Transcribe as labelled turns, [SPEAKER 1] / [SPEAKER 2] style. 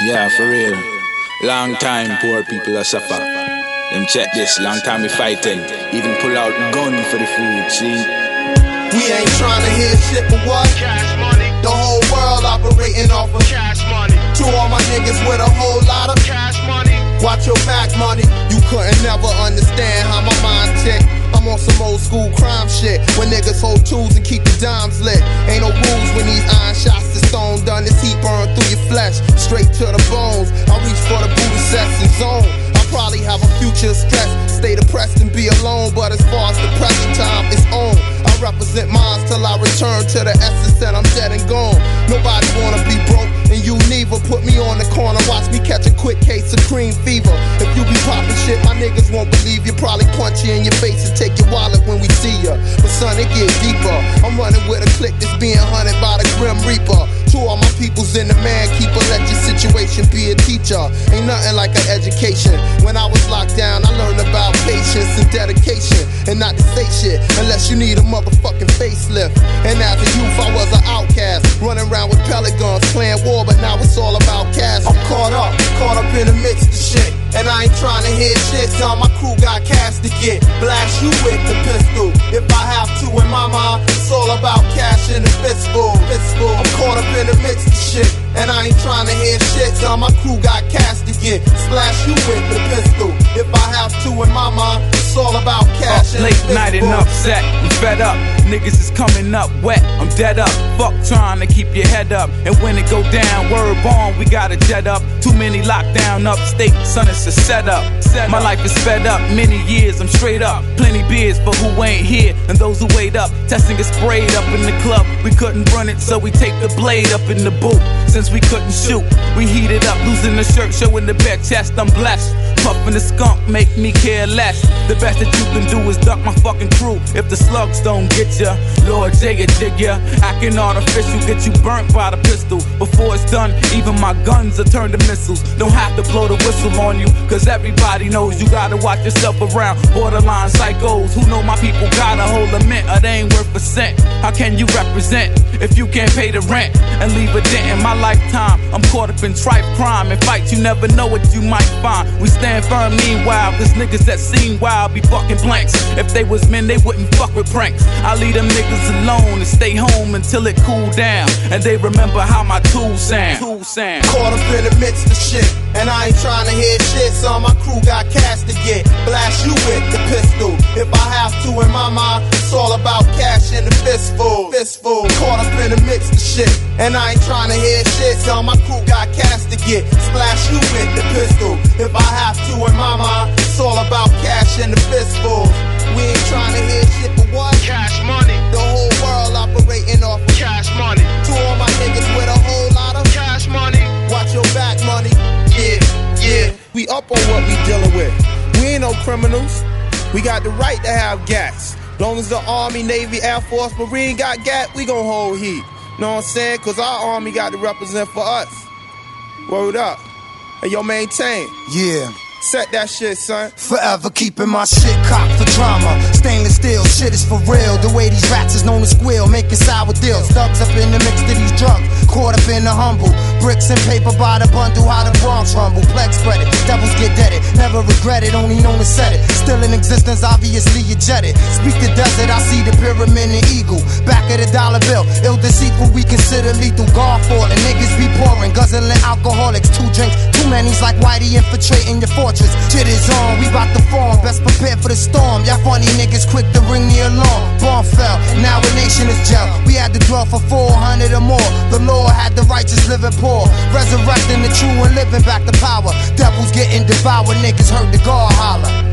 [SPEAKER 1] Yeah, for real. Long time poor people are suffer. Them check this, long time we fighting. Even pull out gun for the food, see?
[SPEAKER 2] We ain't trying to hear shit but what?
[SPEAKER 3] Cash money.
[SPEAKER 2] The whole world operating off of
[SPEAKER 3] Cash money.
[SPEAKER 2] To all my niggas with a whole lot of
[SPEAKER 3] Cash money.
[SPEAKER 2] watch your back money. You couldn't never understand how my mind tick. I'm on some old school crime shit when niggas hold tools and keep the dimes lit. Ain't no rules when these iron shots to stone done. This heat burn through your flesh, straight to the bones. I reach for the Buddha sets and zone. I probably have a future stress, stay depressed and be alone. But as far as the present time is on, I represent mines till I return to the essence that I'm dead and gone. Nobody wanna be broke, and you neither. Put me on the corner, watch me catch a quick case of cream fever. If you be popping shit, my niggas won't believe you. Probably punch you in your face and take your wallet when we see ya. But son, it get deeper. I'm running with a clique that's being hunted by the Grim Reaper. To all my peoples in the man keeper, let your situation be a teacher. Ain't nothing like an education. When I was locked down, I learned about patience and dedication, and not to say shit unless you need a motherfucking facelift. And as a youth, I was an outcast, running around with pellet guns, playing war, but now it's all about cash. I'm caught up in the midst of shit, and I ain't trying to hear shit. Tell my crew got cash to get, blast you with the pistol if I have to. In my mind, it's all about cash in the fistful. I'm caught up in the midst of shit, and I ain't trying to hear shit. Tell my crew got cash to get, splash you with the pistol if I have to. In my mind, it's all about cash in the fistful.
[SPEAKER 4] Late night and upset, I'm fed up. Niggas is coming up wet, I'm dead up. Fuck trying to keep your head up, and when it go down, word born, we gotta jet up. Too many lockdown upstate, son, it's a setup. My life is sped up, many years, I'm straight up. Plenty beers for who ain't here, and those who wait up. Testing is sprayed up in the club, we couldn't run it, so we take the blade up in the boot. Since we couldn't shoot, we heated up, losing the shirt, showing the bare chest, I'm blessed. Puffin' the skunk, make me care less. The best that you can do is duck my fucking crew. If the slugs don't get ya, Lord jig ya. Acting artificial, get you burnt by the pistol. Before it's done, even my guns are turned to missiles. Don't have to blow the whistle on you, cause everybody knows you gotta watch yourself around borderline psychos who know my people gotta hold a mint or they ain't worth a cent. How can you represent if you can't pay the rent and leave a dent in my lifetime? I'm caught up in tripe crime and fights, you never know what you might find. We stand firm meanwhile, cause niggas that seem wild be fucking blanks. If they was men, they wouldn't fuck with pranks. I leave them niggas alone and stay home until it cool down, and they remember how my tools sound.
[SPEAKER 2] Caught up in the midst of shit, and I ain't trying to hear shit. So my crew got cash to get, blast you with the pistol if I have to. In my mind, it's all about cash in the fistful. Caught up in the midst of shit, and I ain't trying to hear shit. So my crew got cash to get, splash you with the pistol if I have to. In my mind, it's all about cash in the fistful. We ain't trying to hear shit but what?
[SPEAKER 3] Cash money.
[SPEAKER 2] The whole world operating off of
[SPEAKER 3] Cash money.
[SPEAKER 2] to all my niggas with a whole lot of
[SPEAKER 3] Cash money.
[SPEAKER 2] watch your back money. Yeah. We up on what we dealing with. We ain't no criminals. We got the right to have gas. Long as the Army, Navy, Air Force, Marine got gas, we gon' hold heat. Know what I'm saying? Cause our Army got to represent for us. Word up. Hey, yo, maintain.
[SPEAKER 5] Yeah.
[SPEAKER 2] Set that shit, son.
[SPEAKER 5] Forever keeping my shit cocked for drama. Stainless steel, shit is for real. The way these rats is known to squeal, making sour deals. Thugs up in the mix of these drugs, caught up in the humble. Bricks and paper by the bundle, how the Bronx rumble. Plex spread it, devils get deaded. Never regret it, only known to set it. Still in existence, obviously you jetted. Speak the desert, I see the pyramid and eagle. Back of the dollar bill, ill deceitful, we consider lethal. Guard falling, niggas be pouring, guzzling alcoholics. 2 drinks, too many's like Whitey infiltrating your fortress. Shit is on, we bout to form, best prepared for the storm. Y'all funny niggas quick to ring the alarm. Bomb fell, now a nation is jail. We had to dwell for 400 or more. The Lord had the righteous living poor, resurrecting the true and living back to power. Devils getting devoured, niggas heard the God holler.